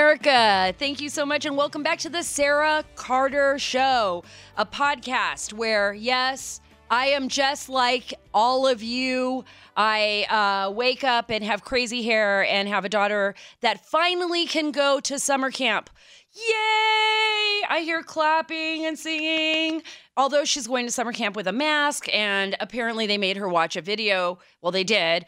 America. Thank you so much, and welcome back to the Sarah Carter Show, a podcast where, yes, I am just like all of you. I wake up and have crazy hair and have a daughter that finally can go to summer camp. Yay! I hear clapping and singing. Although she's going to summer camp with a mask, and apparently they made her watch a video, well, they did,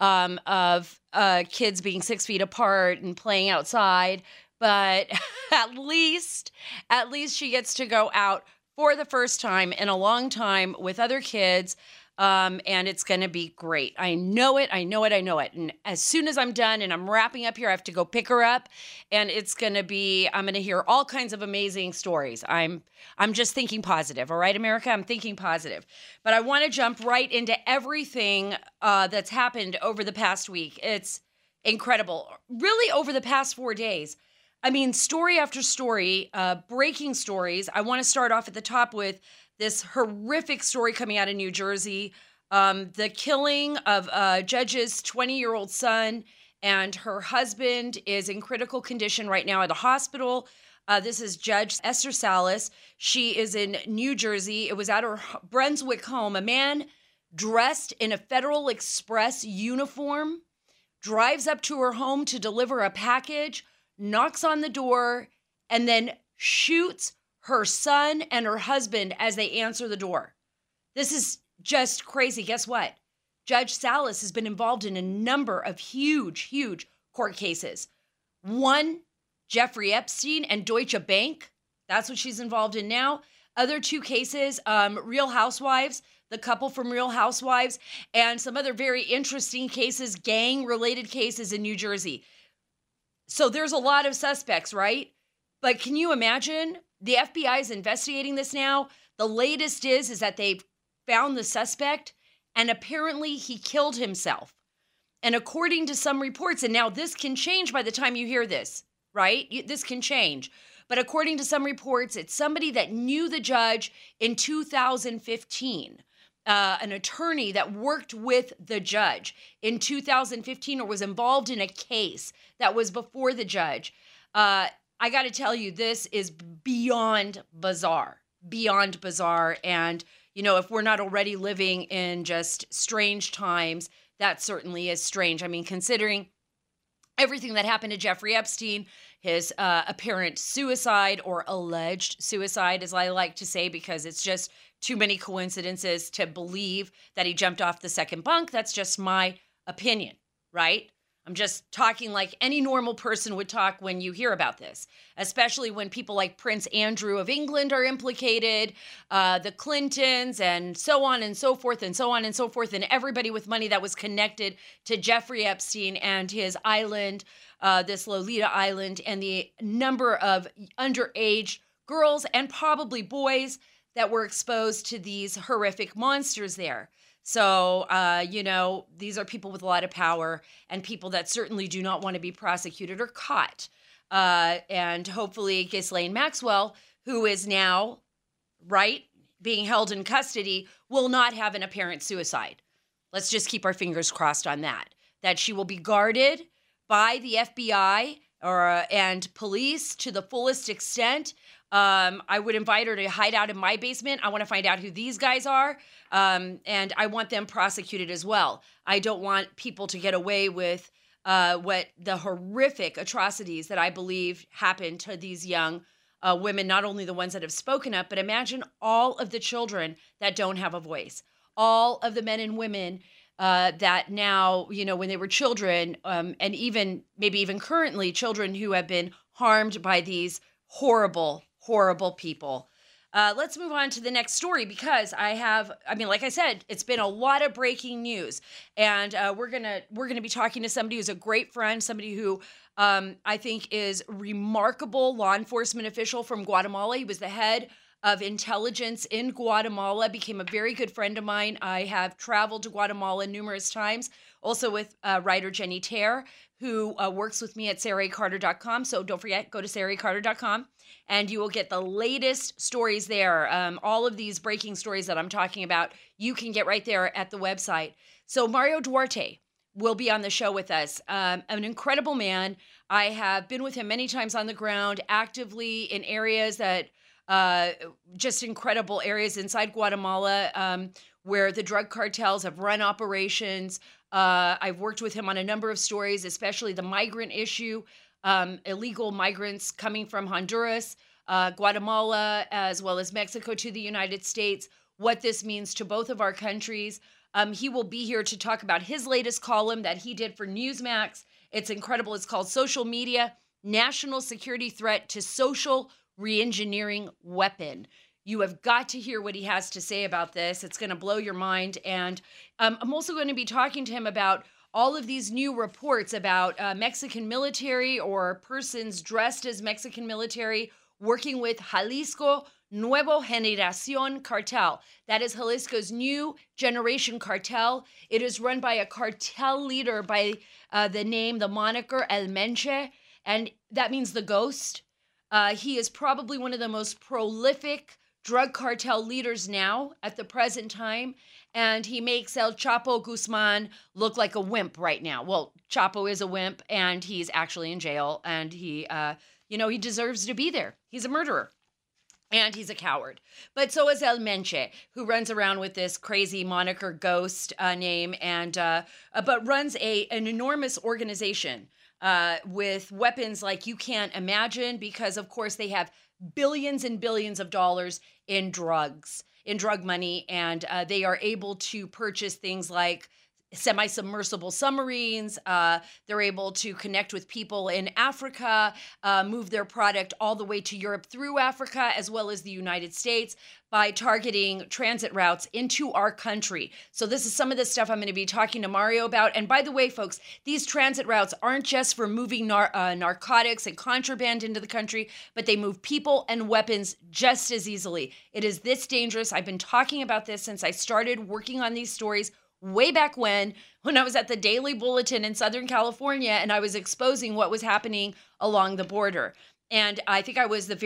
of kids being 6 feet apart and playing outside. But at least she gets to go out for the first time in a long time with other kids. And it's going to be great. I know it. And as soon as I'm done and I'm wrapping up here, I have to go pick her up, and I'm going to hear all kinds of amazing stories. I'm just thinking positive. All right, America, I'm thinking positive. But I want to jump right into everything that's happened over the past week. It's incredible. Really, over the past 4 days. I mean, story after story, breaking stories. I want to start off at the top with this horrific story coming out of New Jersey, the killing of a judge's 20-year-old son, and her husband is in critical condition right now at the hospital. This is Judge Esther Salas. She is in New Jersey. It was at her Brunswick home. A man dressed in a Federal Express uniform drives up to her home to deliver a package, knocks on the door, and then shoots her son and her husband as they answer the door. This is just crazy. Guess what? Judge Salas has been involved in a number of huge court cases. One, Jeffrey Epstein and Deutsche Bank. That's what she's involved in now. Other two cases, Real Housewives, the couple from Real Housewives, and some other very interesting cases, gang-related cases in New Jersey. So there's a lot of suspects, right? But can you imagine? The FBI is investigating this now. The latest is that they've found the suspect, and apparently he killed himself. And according to some reports, and now this can change by the time you hear this, right? This can change. But according to some reports, it's somebody that knew the judge in 2015, an attorney that worked with the judge in 2015 or was involved in a case that was before the judge. I got to tell you, this is beyond bizarre. And, you know, if we're not already living in just strange times, that certainly is strange. I mean, considering everything that happened to Jeffrey Epstein, his apparent suicide or alleged suicide, as I like to say, because it's just too many coincidences to believe that he jumped off the second bunk. That's just my opinion, right? I'm just talking like any normal person would talk when you hear about this, especially when people like Prince Andrew of England are implicated, the Clintons, and so on and so forth, and everybody with money that was connected to Jeffrey Epstein and his island, this Lolita Island, and the number of underage girls and probably boys that were exposed to these horrific monsters there. So, you know, these are people with a lot of power and people that certainly do not want to be prosecuted or caught. And hopefully Ghislaine Maxwell, who is now, right, being held in custody, will not have an apparent suicide. Let's just keep our fingers crossed on that she will be guarded by the FBI and police to the fullest extent. I would invite her to hide out in my basement. I want to find out who these guys are, and I want them prosecuted as well. I don't want people to get away with what the horrific atrocities that I believe happened to these young women, not only the ones that have spoken up, but imagine all of the children that don't have a voice, all of the men and women that now, you know, when they were children, and maybe even currently, children who have been harmed by these horrible people. Let's move on to the next story because like I said, it's been a lot of breaking news, and we're gonna be talking to somebody who's a great friend, somebody who I think is remarkable law enforcement official from Guatemala. He was the head of intelligence in Guatemala, became a very good friend of mine. I have traveled to Guatemala numerous times, also with writer Jenny Terre, who works with me at SarahCarter.com. So don't forget, go to SarahCarter.com, and you will get the latest stories there. All of these breaking stories that I'm talking about, you can get right there at the website. So Mario Duarte will be on the show with us. An incredible man. I have been with him many times on the ground, actively in areas that just incredible areas inside Guatemala where the drug cartels have run operations. I've worked with him on a number of stories, especially the migrant issue, illegal migrants coming from Honduras, Guatemala, as well as Mexico to the United States, what this means to both of our countries. He will be here to talk about his latest column that he did for Newsmax. It's incredible. It's called Social Media, National Security Threat to Social Reengineering Weapon. You have got to hear what he has to say about this. It's going to blow your mind. And I'm also going to be talking to him about all of these new reports about Mexican military or persons dressed as Mexican military working with Jalisco Nuevo Generación Cartel. That is Jalisco's new generation cartel. It is run by a cartel leader by the moniker El Menche, and that means the ghost. He is probably one of the most prolific drug cartel leaders now at the present time, and he makes El Chapo Guzman look like a wimp right now. Well, Chapo is a wimp, and he's actually in jail, and he deserves to be there. He's a murderer. And he's a coward. But so is El Menche, who runs around with this crazy moniker ghost name, and but runs an enormous organization with weapons like you can't imagine, because, of course, they have billions and billions of dollars in drug money, and they are able to purchase things like semi-submersible submarines. They're able to connect with people in Africa, move their product all the way to Europe through Africa, as well as the United States, by targeting transit routes into our country. So this is some of the stuff I'm going to be talking to Mario about. And by the way, folks, these transit routes aren't just for moving narcotics and contraband into the country, but they move people and weapons just as easily. It is this dangerous. I've been talking about this since I started working on these stories way back when I was at the Daily Bulletin in Southern California, and I was exposing what was happening along the border. And I think I was the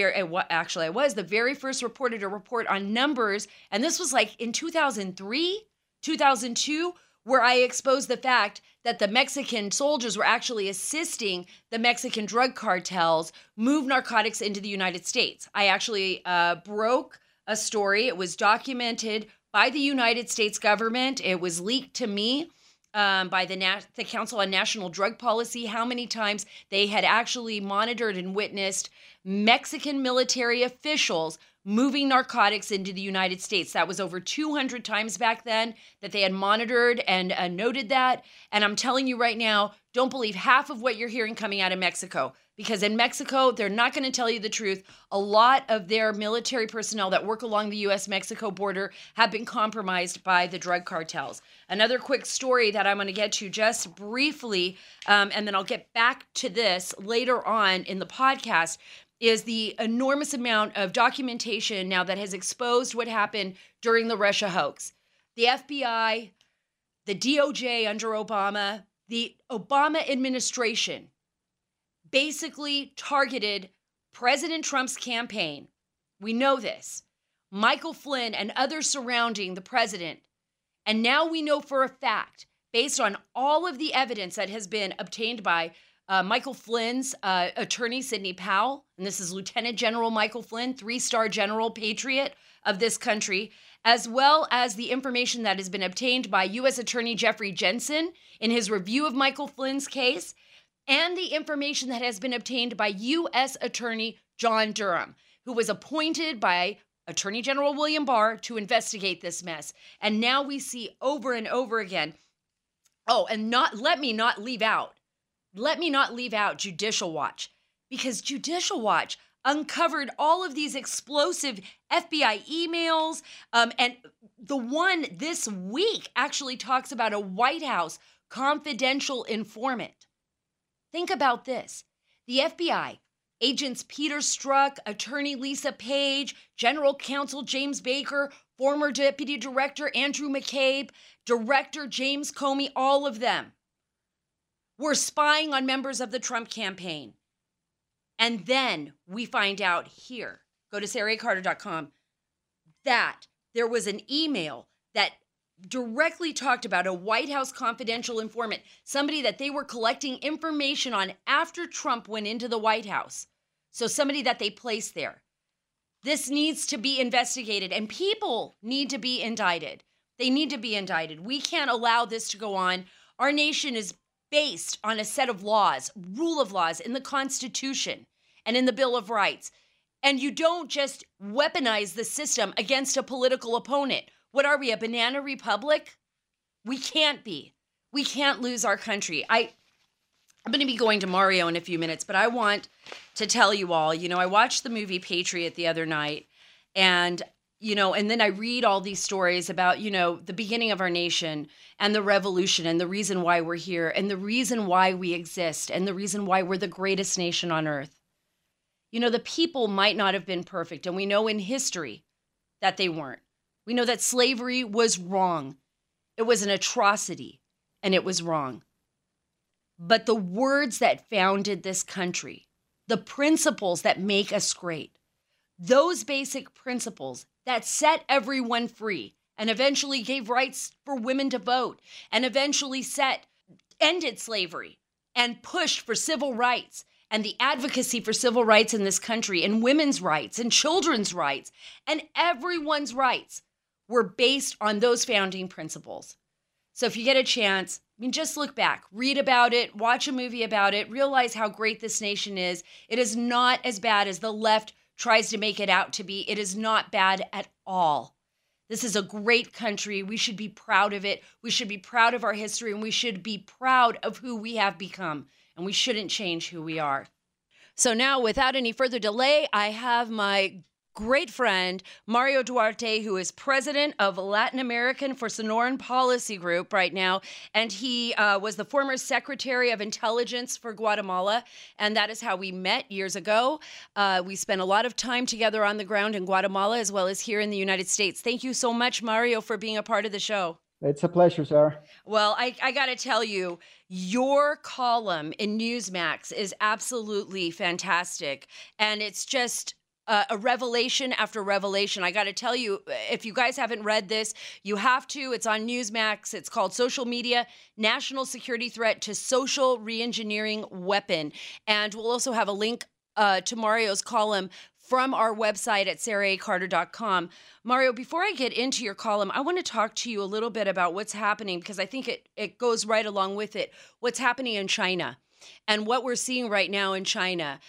very first reporter to report on numbers. And this was like in 2003, 2002, where I exposed the fact that the Mexican soldiers were actually assisting the Mexican drug cartels move narcotics into the United States. I actually broke a story. It was documented by the United States government. It was leaked to me by the Council on National Drug Policy, how many times they had actually monitored and witnessed Mexican military officials moving narcotics into the United States. That was over 200 times back then that they had monitored and noted that. And I'm telling you right now, don't believe half of what you're hearing coming out of Mexico, because in Mexico, they're not going to tell you the truth. A lot of their military personnel that work along the U.S.-Mexico border have been compromised by the drug cartels. Another quick story that I'm going to get to just briefly, and then I'll get back to this later on in the podcast, is the enormous amount of documentation now that has exposed what happened during the Russia hoax. The FBI, the DOJ under Obama, the Obama administration basically targeted President Trump's campaign. We know this. Michael Flynn and others surrounding the president. And now we know for a fact, based on all of the evidence that has been obtained by Michael Flynn's attorney, Sidney Powell, and this is Lieutenant General Michael Flynn, 3-star general patriot of this country, as well as the information that has been obtained by U.S. Attorney Jeffrey Jensen in his review of Michael Flynn's case, and the information that has been obtained by U.S. Attorney John Durham, who was appointed by Attorney General William Barr to investigate this mess. And now we see over and over again. Oh, and let me not leave out Judicial Watch, because Judicial Watch uncovered all of these explosive FBI emails. And the one this week actually talks about a White House confidential informant. Think about this. The FBI, agents Peter Strzok, attorney Lisa Page, general counsel James Baker, former deputy director Andrew McCabe, director James Comey, all of them were spying on members of the Trump campaign. And then we find out here, go to SarahACarter.com, that there was an email that directly talked about a White House confidential informant, somebody that they were collecting information on after Trump went into the White House. So somebody that they placed there. This needs to be investigated, and people need to be indicted. They need to be indicted. We can't allow this to go on. Our nation is based on a set of laws, rule of laws in the Constitution and in the Bill of Rights. And you don't just weaponize the system against a political opponent. What are we, a banana republic? We can't be. We can't lose our country. I'm going to be going to Mario in a few minutes, but I want to tell you all, I watched the movie Patriot the other night, and then I read all these stories about, the beginning of our nation and the revolution and the reason why we're here and the reason why we exist and the reason why we're the greatest nation on earth. The people might not have been perfect, and we know in history that they weren't. We know that slavery was wrong. It was an atrocity, and it was wrong. But the words that founded this country, the principles that make us great, those basic principles that set everyone free and eventually gave rights for women to vote and eventually ended slavery and pushed for civil rights and the advocacy for civil rights in this country and women's rights and children's rights and everyone's rights were based on those founding principles. So if you get a chance, just look back, read about it, watch a movie about it, realize how great this nation is. It is not as bad as the left tries to make it out to be. It is not bad at all. This is a great country. We should be proud of it. We should be proud of our history, and we should be proud of who we have become. And we shouldn't change who we are. So now, without any further delay, I have my great friend, Mario Duarte, who is president of Latin American for Sonoran Policy Group right now. And he was the former Secretary of Intelligence for Guatemala. And that is how we met years ago. We spent a lot of time together on the ground in Guatemala, as well as here in the United States. Thank you so much, Mario, for being a part of the show. It's a pleasure, Sarah. Well, I got to tell you, your column in Newsmax is absolutely fantastic. And it's just a revelation after revelation. I got to tell you, if you guys haven't read this, you have to. It's on Newsmax. It's called Social Media, National Security Threat to Social Reengineering Weapon. And we'll also have a link to Mario's column from our website at saracarter.com. Mario, before I get into your column, I want to talk to you a little bit about what's happening, because I think it goes right along with it. What's happening in China and what we're seeing right now in China.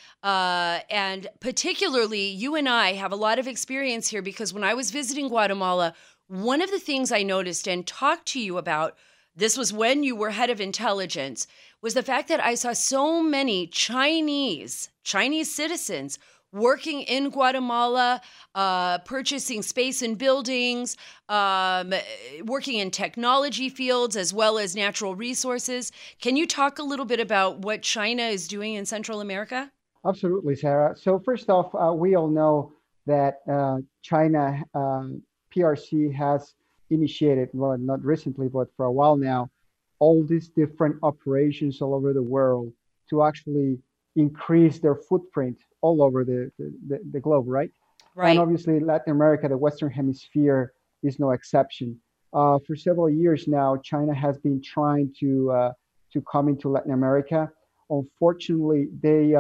And particularly, you and I have a lot of experience here, because when I was visiting Guatemala, one of the things I noticed and talked to you about, this was when you were head of intelligence, was the fact that I saw so many Chinese citizens working in Guatemala, purchasing space and buildings, working in technology fields as well as natural resources. Can you talk a little bit about what China is doing in Central America? Absolutely, Sarah. So first off, we all know that China PRC has initiated, well, not recently, but for a while now, all these different operations all over the world to actually increase their footprint all over the globe, right? Right. And obviously Latin America, the Western Hemisphere, is no exception. For several years now, China has been trying to come into Latin America. Unfortunately, they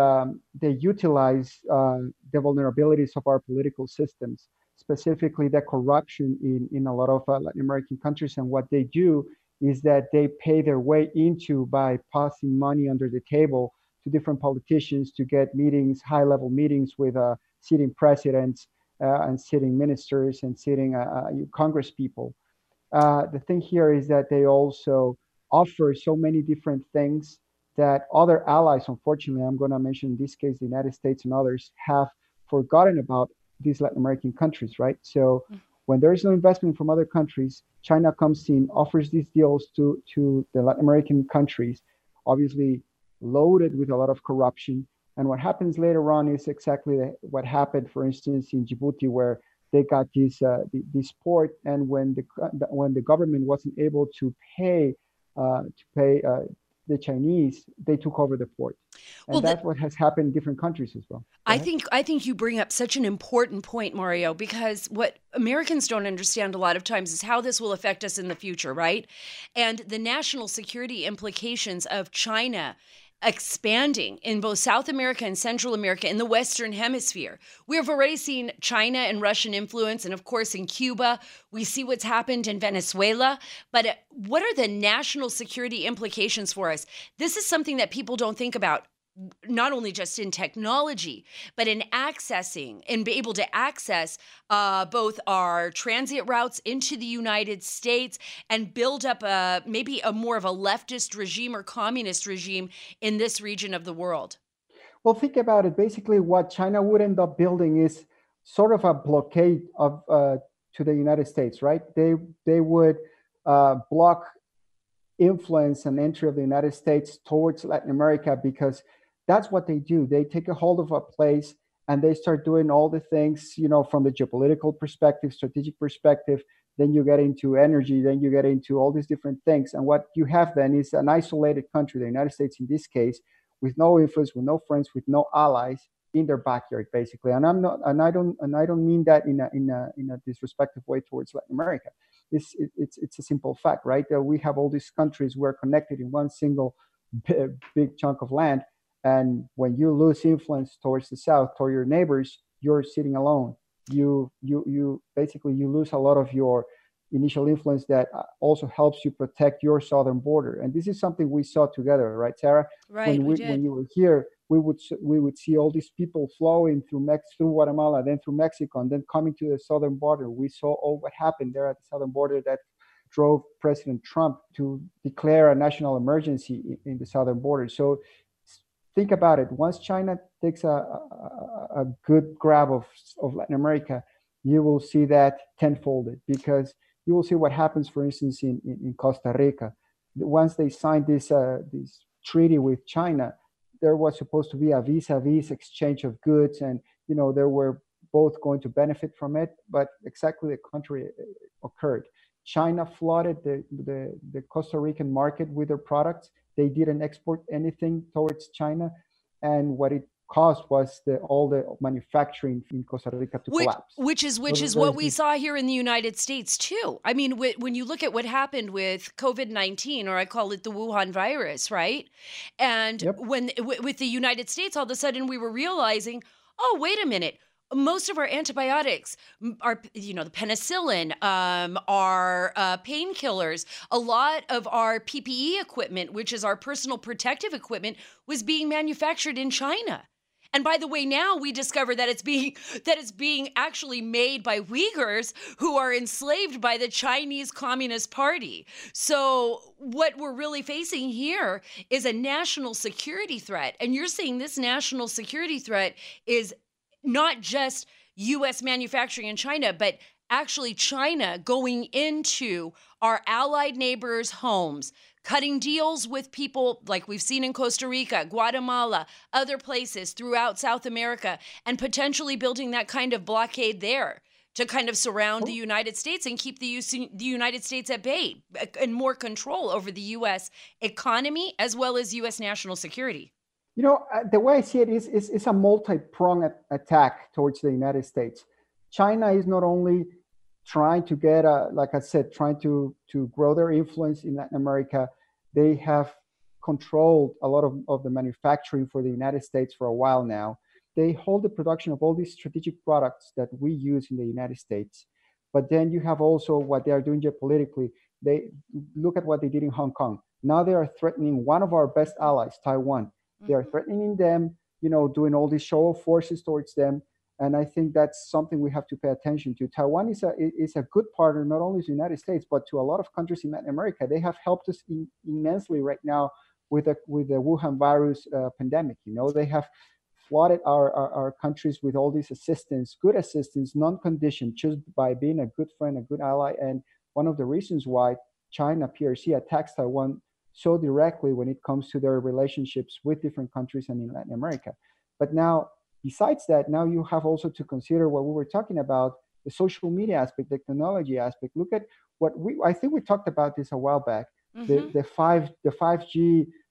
utilize the vulnerabilities of our political systems, specifically the corruption in a lot of Latin American countries. And what they do is that they pay their way into by passing money under the table to different politicians to get meetings, high-level meetings with sitting presidents and sitting ministers and sitting Congress people. The thing here is that they also offer so many different things that other allies, unfortunately, I'm going to mention in this case, the United States and others, have forgotten about these Latin American countries, right? So when there is no investment from other countries, China comes in, offers these deals to the Latin American countries, obviously loaded with a lot of corruption. And what happens later on is exactly what happened, for instance, in Djibouti, where they got this port, and when the government wasn't able to pay the Chinese, they took over the port. Well, And that's what has happened in different countries as well. Go ahead. I think you bring up such an important point, Mario, because what Americans don't understand a lot of times is how this will affect us in the future, right? And the national security implications of China expanding in both South America and Central America in the Western Hemisphere. We have already seen China and Russian influence, and of course in Cuba. We see what's happened in Venezuela. But what are the national security implications for us? This is something that people don't think about, not only just in technology, but in accessing and be able to access both our transit routes into the United States and build up maybe a more of a leftist regime or communist regime in this region of the world. Well, think about it. Basically, what China would end up building is sort of a blockade of to the United States, right? They would block influence and entry of the United States towards Latin America, because that's what they do. They take a hold of a place and they start doing all the things, from the geopolitical perspective, strategic perspective. Then you get into energy, then you get into all these different things. And what you have then is an isolated country, the United States in this case, with no influence, with no friends, with no allies in their backyard, basically. And I don't mean that in a disrespectful way towards Latin America. It's a simple fact, right? That we have all these countries, we're connected in one single big chunk of land. And when you lose influence towards the south, toward your neighbors, you're sitting alone. You basically you lose a lot of your initial influence that also helps you protect your southern border. And this is something we saw together, right, Sarah? Right, When you were here, we would see all these people flowing through Guatemala, then through Mexico, and then coming to the southern border. We saw all what happened there at the southern border that drove President Trump to declare a national emergency in the southern border. So think about it. Once China takes a good grab of Latin America, you will see that tenfolded, because you will see what happens, for instance, in Costa Rica. Once they signed this treaty with China, there was supposed to be a vis-a-vis exchange of goods, and they were both going to benefit from it. But exactly the contrary occurred. China flooded the Costa Rican market with their products. They didn't export anything towards China, and what it caused was all the manufacturing in Costa Rica to collapse. Which is what we saw here in the United States too. I mean, when you look at what happened with COVID-19, or I call it the Wuhan virus, right? And Yep. with the United States, all of a sudden we were realizing, oh, wait a minute. Most of our antibiotics are, the penicillin, our painkillers, a lot of our PPE equipment, which is our personal protective equipment, was being manufactured in China. And by the way, now we discover that it's being actually made by Uyghurs who are enslaved by the Chinese Communist Party. So what we're really facing here is a national security threat. And you're saying this national security threat is not just U.S. manufacturing in China, but actually China going into our allied neighbors' homes, cutting deals with people like we've seen in Costa Rica, Guatemala, other places throughout South America, and potentially building that kind of blockade there to kind of surround the United States and keep the United States at bay and more control over the U.S. economy as well as U.S. national security. The way I see it is a multi-pronged attack towards the United States. China is not only trying to get, like I said, trying to grow their influence in Latin America. They have controlled a lot of the manufacturing for the United States for a while now. They hold the production of all these strategic products that we use in the United States. But then you have also what they are doing geopolitically. They look at what they did in Hong Kong. Now they are threatening one of our best allies, Taiwan. They are threatening them, doing all these show of forces towards them. And I think that's something we have to pay attention to. Taiwan is a good partner, not only to the United States, but to a lot of countries in Latin America. They have helped us immensely right now with the Wuhan virus pandemic. They have flooded our countries with all this assistance, good assistance, non-conditioned, just by being a good friend, a good ally. And one of the reasons why China PRC attacks Taiwan so directly when it comes to their relationships with different countries and in Latin America. But now, besides that, now you have also to consider what we were talking about, the social media aspect, the technology aspect. Look at I think we talked about this a while back, the 5G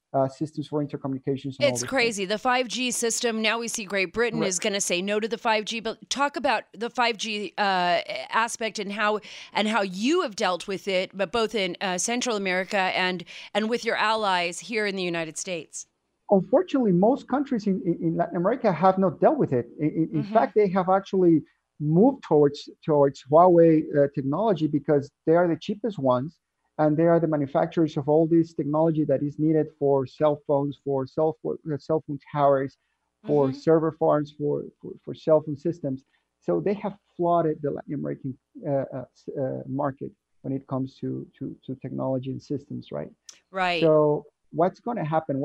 systems for intercommunications and all It's these crazy. things. The 5G system, now we see Great Britain Right. is going to say no to the 5G, but talk about the 5G aspect and how you have dealt with it, but both in Central America and with your allies here in the United States. Unfortunately, most countries in Latin America have not dealt with it. In Mm-hmm. fact, they have actually moved towards Huawei technology because they are the cheapest ones, and they are the manufacturers of all this technology that is needed for cell phones, for cell phone towers, for Mm-hmm. server farms, for cell phone systems. So they have flooded the Latin American market when it comes to technology and systems, right? Right. So what's going to happen?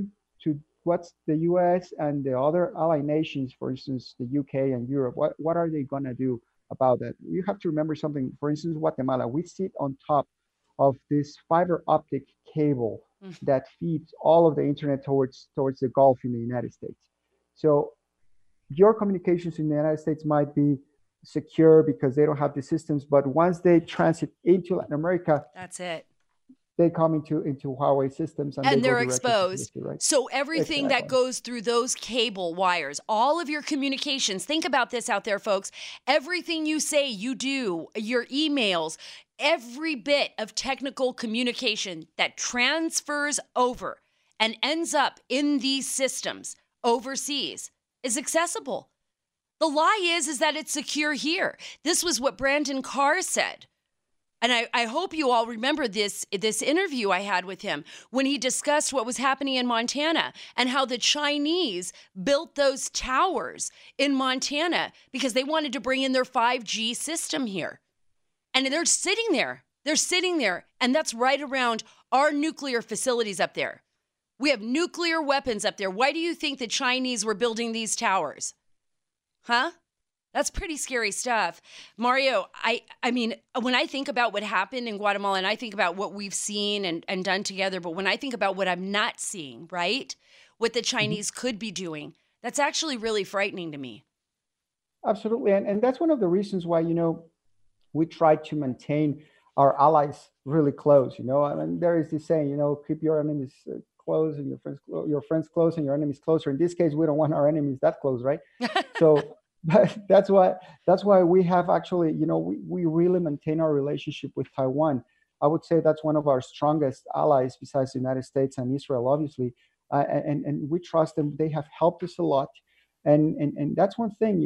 What's the U.S. and the other ally nations, for instance, the U.K. and Europe? What are they going to do about that? You have to remember something. For instance, Guatemala, we sit on top of this fiber optic cable that feeds all of the internet towards the Gulf in the United States. So your communications in the United States might be secure because they don't have the systems, but once they transit into Latin America, That's it. they come into Huawei systems and they And go they're directly to exposed. PSP, right? So everything that Exactly. goes through those cable wires, all of your communications, think about this out there, folks. Everything you say, you do, your emails, every bit of technical communication that transfers over and ends up in these systems overseas is accessible. The lie is that it's secure here. This was what Brandon Carr said. And I hope you all remember this interview I had with him when he discussed what was happening in Montana and how the Chinese built those towers in Montana because they wanted to bring in their 5G system here. And they're sitting there. They're sitting there. And that's right around our nuclear facilities up there. We have nuclear weapons up there. Why do you think the Chinese were building these towers? Huh? That's pretty scary stuff. Mario, I mean, when I think about what happened in Guatemala and I think about what we've seen and done together, but when I think about what I'm not seeing, right? What the Chinese could be doing, that's actually really frightening to me. Absolutely. And that's one of the reasons why, we try to maintain our allies really close. I mean, there is this saying, keep your enemies close and your friends close and your enemies closer. In this case, we don't want our enemies that close, right? So but that's why we have actually, we really maintain our relationship with Taiwan. I would say that's one of our strongest allies besides the United States and Israel, obviously. And we trust them. They have helped us a lot. And that's one thing,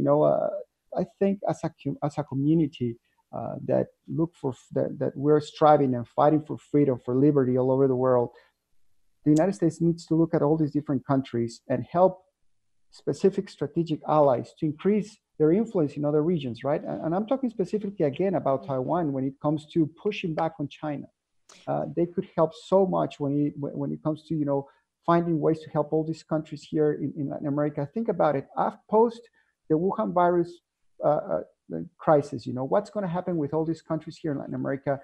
I think as a community, that look for that we're striving and fighting for freedom, for liberty all over the world. The United States needs to look at all these different countries and help specific strategic allies to increase their influence in other regions, right? And I'm talking specifically again about Taiwan when it comes to pushing back on China. They could help so much when it comes to finding ways to help all these countries here in Latin America. Think about it. Post the Wuhan virus crisis, what's going to happen with all these countries here in Latin America,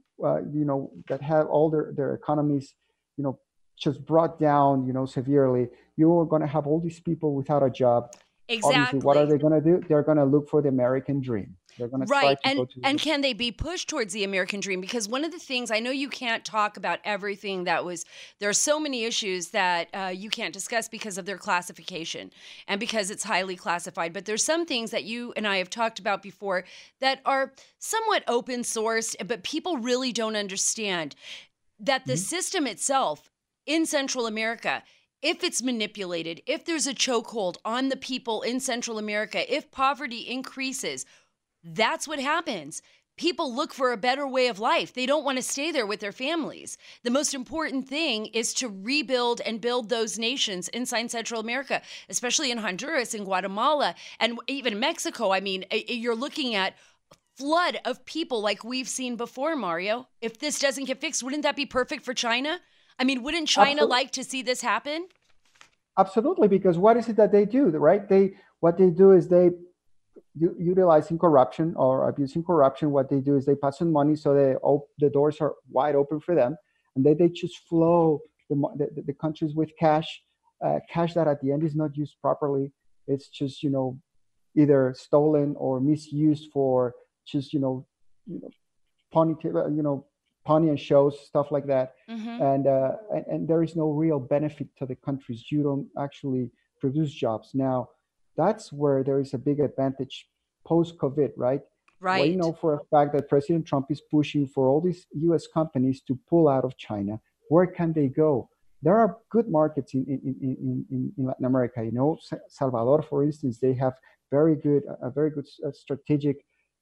that have all their economies, just brought down, severely. You're going to have all these people without a job. Obviously, what are Exactly. they going to do? They're going to look for the American dream. They're going to try Right. to go to And can they be pushed towards the American dream? Because one of the things, I know you can't talk about everything there are so many issues that you can't discuss because of their classification and because it's highly classified. But there's some things that you and I have talked about before that are somewhat open sourced, but people really don't understand that the system itself in Central America, if it's manipulated, if there's a chokehold on the people in Central America, if poverty increases, that's what happens. People look for a better way of life. They don't want to stay there with their families. The most important thing is to rebuild and build those nations inside Central America, especially in Honduras and Guatemala and even Mexico. I mean, you're looking at flood of people like we've seen before, Mario. If this doesn't get fixed, wouldn't that be perfect for China? I mean, wouldn't China like to see this happen? Absolutely, because what is it that they do, right? What they do is they utilizing corruption or abusing corruption. What they do is they pass on money so the doors are wide open for them, and they just flow the countries with cash, cash that at the end is not used properly. It's just either stolen or misused for just ponytail, Pontian shows, stuff like that. Mm-hmm. And there is no real benefit to the countries. You don't actually produce jobs. Now, that's where there is a big advantage post-COVID, right? We Right. know for a fact that President Trump is pushing for all these US companies to pull out of China. Where can they go? There are good markets in Latin America. You know, Salvador, for instance, they have a very good strategic,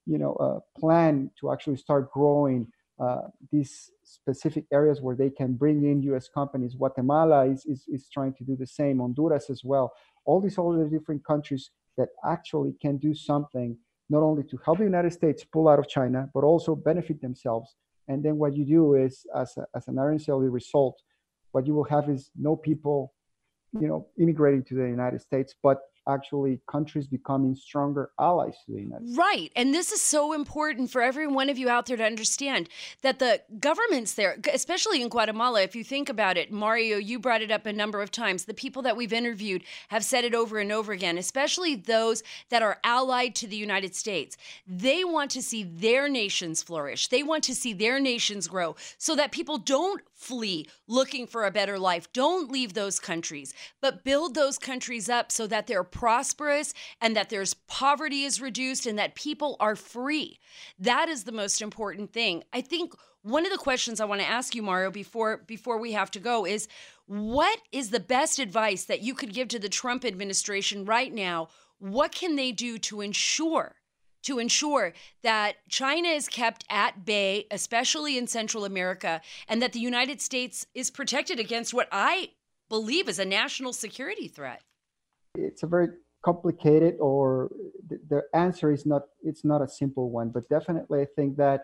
plan to actually start growing these specific areas where they can bring in U.S. companies. Guatemala is trying to do the same. Honduras as well. All these other different countries that actually can do something not only to help the United States pull out of China, but also benefit themselves. And then what you do is, as an ancillary result, what you will have is no people, immigrating to the United States, but actually countries becoming stronger allies to the United States. Right. And this is so important for every one of you out there to understand that the governments there, especially in Guatemala, if you think about it, Mario, you brought it up a number of times. The people that we've interviewed have said it over and over again, especially those that are allied to the United States. They want to see their nations flourish. They want to see their nations grow so that people don't flee looking for a better life. Don't leave those countries, but build those countries up so that they're prosperous and that there's poverty is reduced and that people are free. That is the most important thing. I think one of the questions I want to ask you, Mario, before we have to go is, what is the best advice that you could give to the Trump administration right now? What can they do to ensure that China is kept at bay, especially in Central America, and that the United States is protected against what I believe is a national security threat? It's a very complicated, or the answer is not, it's not a simple one, but definitely I think that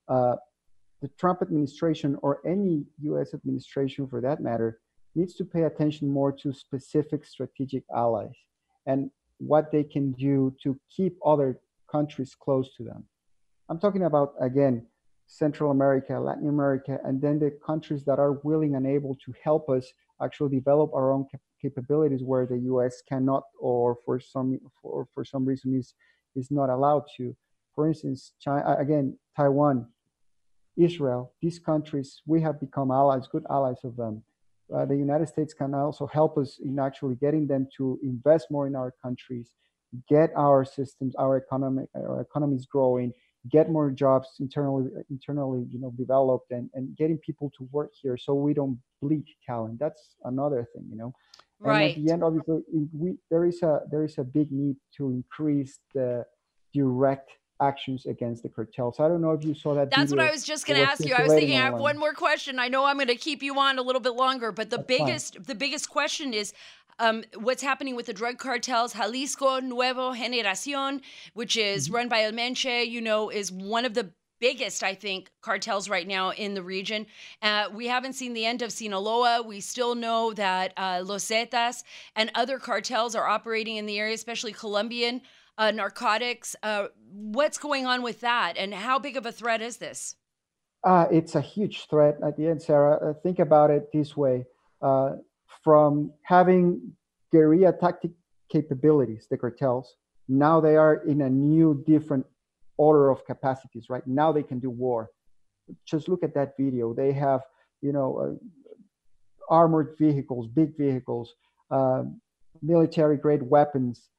the Trump administration, or any US administration for that matter, needs to pay attention more to specific strategic allies and what they can do to keep other countries close to them. I'm talking about, again, Central America, Latin America, and then the countries that are willing and able to help us actually develop our own capabilities where the U.S. cannot, or for some reason is not allowed to. For instance, China, again, Taiwan, Israel, these countries, we have become allies, good allies of them. The United States can also help us in actually getting them to invest more in our countries, get our systems, our economies growing, get more jobs internally, developed, and getting people to work here so we don't bleed talent. That's another thing. And at Right. the end, obviously, there is a big need to increase the direct actions against the cartels. I don't know if you saw that That's what I video was just that going to was ask you. I was circulating thinking I have one online. more question. I know I'm going to keep you on a little bit longer, but the That's fine. biggest question is what's happening with the drug cartels. Jalisco Nuevo Generacion, which is Mhm. run by El Menche, is one of the biggest, I think, cartels right now in the region. We haven't seen the end of Sinaloa. We still know that Los Zetas and other cartels are operating in the area, especially Colombian narcotics. What's going on with that, and how big of a threat is this? It's a huge threat at the end, Sarah. Think about it this way. Uh, from having guerrilla tactic capabilities, the cartels, now they are in a new, different order of capacities, right? Now they can do war. Just look at that video. They have, you know, armored vehicles, big vehicles, military grade weapons,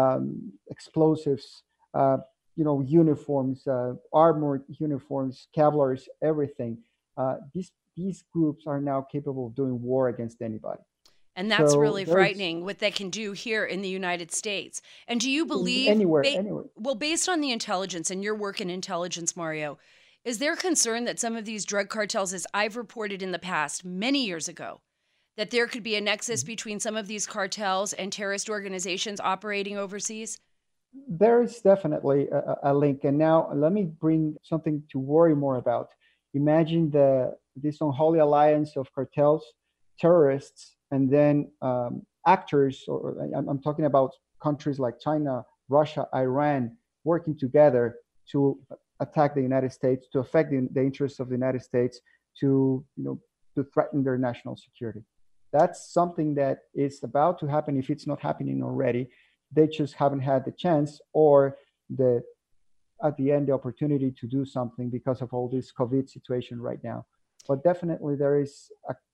explosives, uniforms, armored uniforms, cavalries, everything. These groups are now capable of doing war against anybody. And that's So really there's frightening what they can do here in the United States. And do you in believe, anywhere. well, based on the intelligence and your work in intelligence, Mario, is there concern that some of these drug cartels, as I've reported in the past, many years ago, that there could be a nexus between some of these cartels and terrorist organizations operating overseas? There is definitely a link. And now let me bring something to worry more about. Imagine this unholy alliance of cartels, terrorists, and then actors, or I'm talking about countries like China, Russia, Iran, working together to attack the United States, to affect the interests of the United States, to to threaten their national security. That's something that is about to happen if it's not happening already. They just haven't had the chance or the at the end the opportunity to do something because of all this COVID situation right now. But definitely there is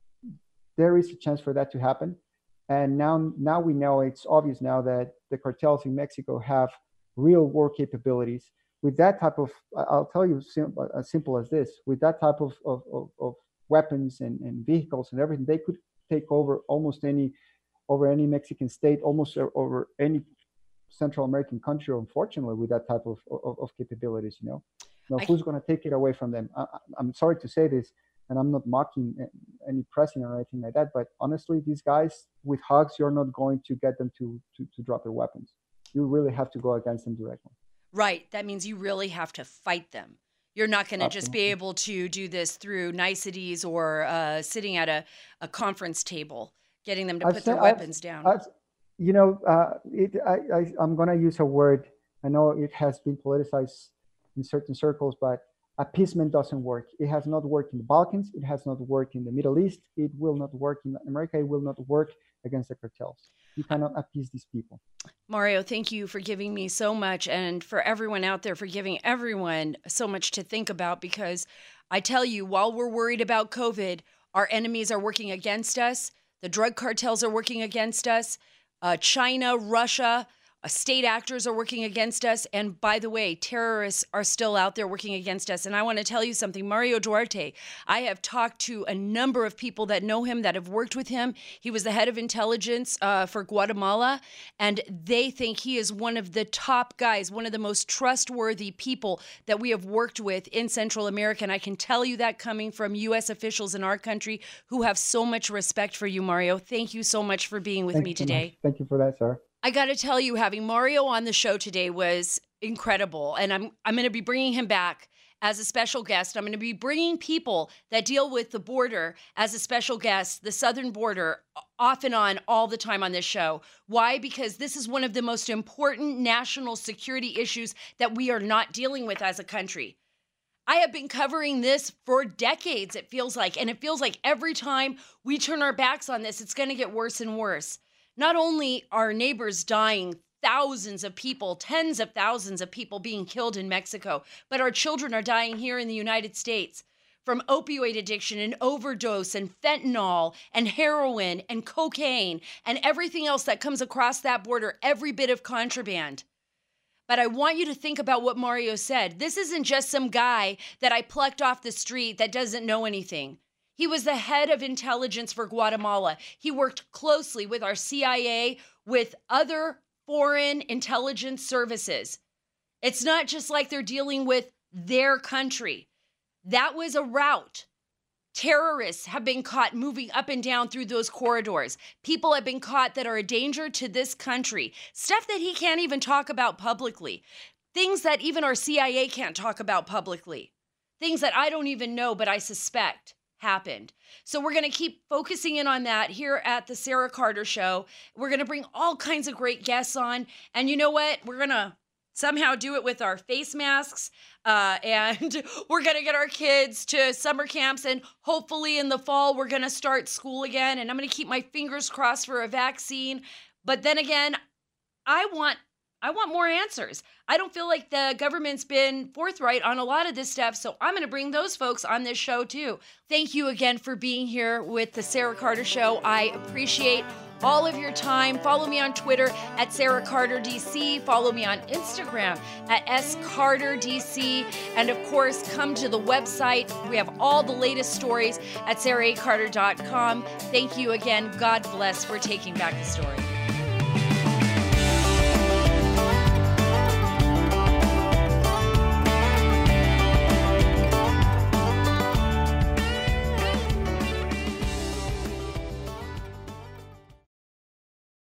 a chance for that to happen. And now we know, it's obvious now that the cartels in Mexico have real war capabilities. With that type of, I'll tell you as simple as this, with that type of weapons and vehicles and everything, they could take over over any Mexican state, almost over any Central American country, unfortunately, with that type of capabilities, you know. Now, who's going to take it away from them? I'm sorry to say this, and I'm not mocking any president or anything like that, but honestly, these guys, with hugs, you're not going to get them to drop their weapons. You really have to go against them directly. Right. That means you really have to fight them. You're not going to just be able to do this through niceties or sitting at a conference table, getting them to put their weapons down. You know, I'm going to use a word. I know it has been politicized in certain circles, but appeasement doesn't work. It has not worked in the Balkans. It has not worked in the Middle East. It will not work in Latin America. It will not work against the cartels. You cannot appease these people. Mario, thank you for giving me so much, and for everyone out there for giving everyone so much to think about, because I tell you, while we're worried about COVID, our enemies are working against us. The drug cartels are working against us. China, Russia, state actors are working against us. And by the way, terrorists are still out there working against us. And I want to tell you something. Mario Duarte, I have talked to a number of people that know him, that have worked with him. He was the head of intelligence for Guatemala, and they think he is one of the top guys, one of the most trustworthy people that we have worked with in Central America. And I can tell you that coming from U.S. officials in our country who have so much respect for you, Mario. Thank you so much for being with me today. Thank you for that, sir. I got to tell you, having Mario on the show today was incredible. And I'm going to be bringing him back as a special guest. I'm going to be bringing people that deal with the border as a special guest, the southern border, off and on all the time on this show. Why? Because this is one of the most important national security issues that we are not dealing with as a country. I have been covering this for decades, it feels like. And it feels like every time we turn our backs on this, it's going to get worse and worse. Not only are neighbors dying, thousands of people, tens of thousands of people being killed in Mexico, but our children are dying here in the United States from opioid addiction and overdose and fentanyl and heroin and cocaine and everything else that comes across that border, every bit of contraband. But I want you to think about what Mario said. This isn't just some guy that I plucked off the street that doesn't know anything. He was the head of intelligence for Guatemala. He worked closely with our CIA, with other foreign intelligence services. It's not just like they're dealing with their country. That was a route. Terrorists have been caught moving up and down through those corridors. People have been caught that are a danger to this country. Stuff that he can't even talk about publicly. Things that even our CIA can't talk about publicly. Things that I don't even know, but I suspect happened. So we're going to keep focusing in on that here at the Sarah Carter Show. We're going to bring all kinds of great guests on. And you know what? We're going to somehow do it with our face masks. And we're going to get our kids to summer camps. And hopefully in the fall, we're going to start school again. And I'm going to keep my fingers crossed for a vaccine. But then again, I want more answers. I don't feel like the government's been forthright on a lot of this stuff, so I'm going to bring those folks on this show too. Thank you again for being here with the Sarah Carter Show. I appreciate all of your time. Follow me on Twitter at Sarah Carter DC. Follow me on Instagram at SCarterDC. And of course, come to the website. We have all the latest stories at SarahACarter.com. Thank you again. God bless for taking back the story.